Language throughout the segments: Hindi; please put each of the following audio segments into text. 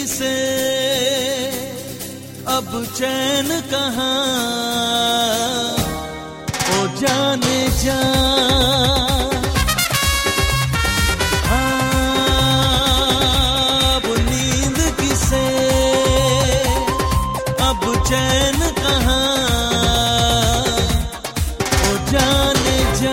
किसे, अब चैन कहाँ, ओ जाने जा। अब नींद किसे, अब चैन कहाँ, ओ जाने जा।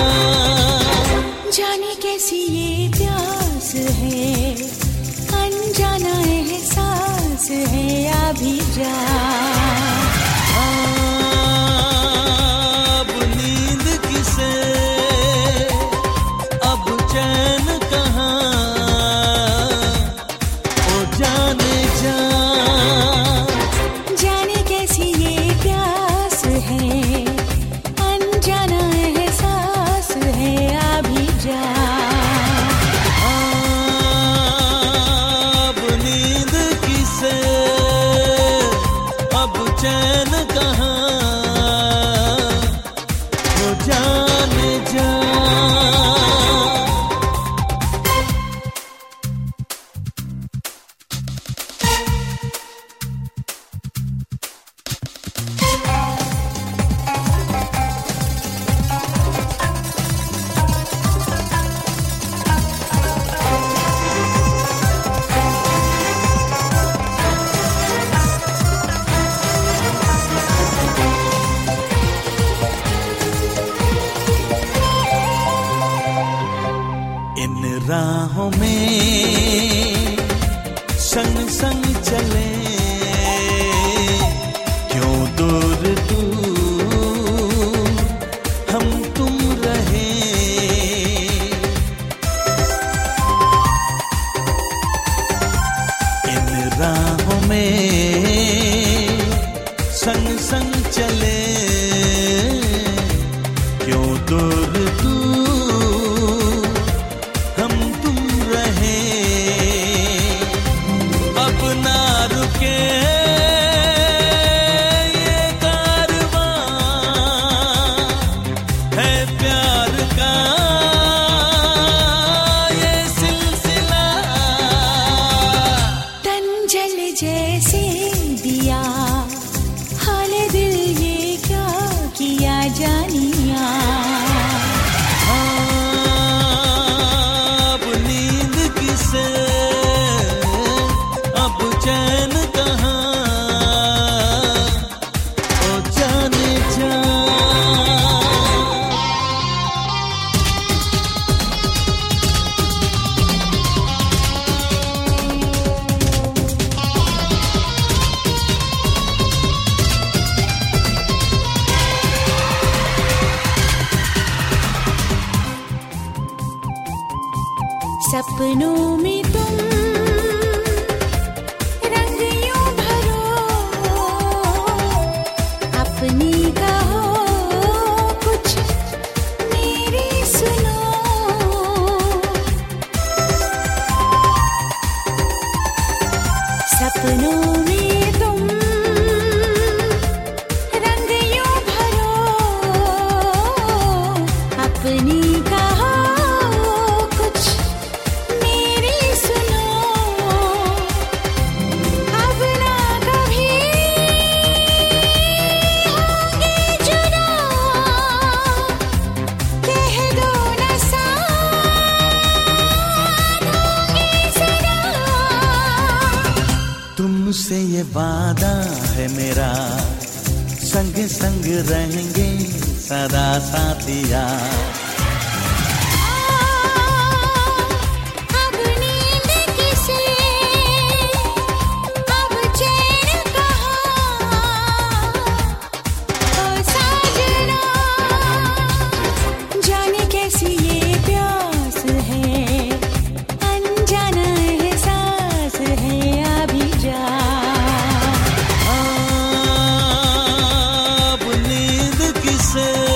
जाने कैसी ये प्यास है, अनजाना एहसास है, अभी जा। अब नींद किसे, अब चैन कहाँ, ओ जाने जा। जाने कैसी ये प्यास है, अनजाना एहसास है, अभी जा। अब नींद किसे, अब चैन कहाँ, ओ जाने जा। इन राहों में संग संग चले, क्यों दूर दूर हम तुम रहे। इन राहों में संग संग चले, क्यों दूर दूर हम तुम रहे। अब ना रुके ये कारवां, है प्यार का ये सिलसिला। तन जल जैसे दिया, हाल दिल ये क्या किया जानिया। अब नींद किसे, अब चैन कहाँ, ओ जाने जा। सपनों में तुम रंग यूं भरो, अपनी कहो कुछ मेरी सुनो। सपनों में तुम रंग यूं भरो, अपनी कहो कुछ मेरी सुनो। अब ना कभी होंगे जुदा, कह दो ना साथ होंगे सदा। तुमसे ये वादा है मेरा, संग संग रहेंगे सदा साथिया। अब नींद किसे, अब चैन कहाँ, ओ साजना। जाने कैसी ये प्यास है, अनजाना एहसास है, अभी जा। अब नींद किसे,